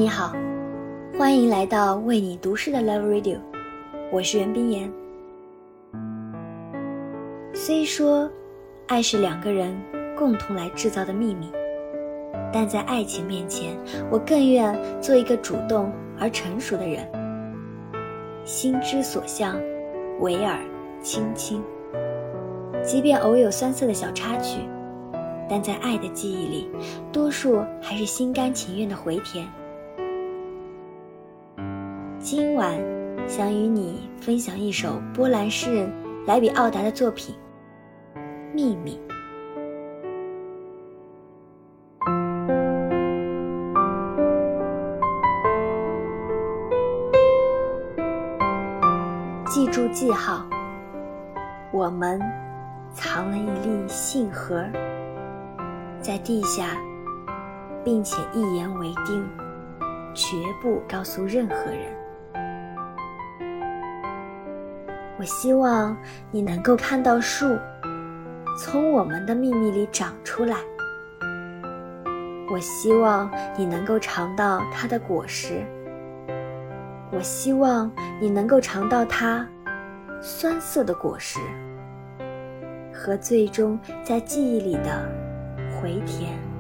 你好，欢迎来到为你读诗的 Love Radio， 我是袁冰妍。虽说爱是两个人共同来制造的秘密，但在爱情面前，我更愿做一个主动而成熟的人，心之所向，唯尔倾听。即便偶有酸涩的小插曲，但在爱的记忆里，多数还是心甘情愿的回填。今晚想与你分享一首波兰诗人莱比奥达的作品《秘密》。记住记号，我们藏了一粒信盒在地下，并且一言为定，绝不告诉任何人。我希望你能够看到树从我们的秘密里长出来，我希望你能够尝到它的果实，我希望你能够尝到它酸涩的果实和最终在记忆里的回填。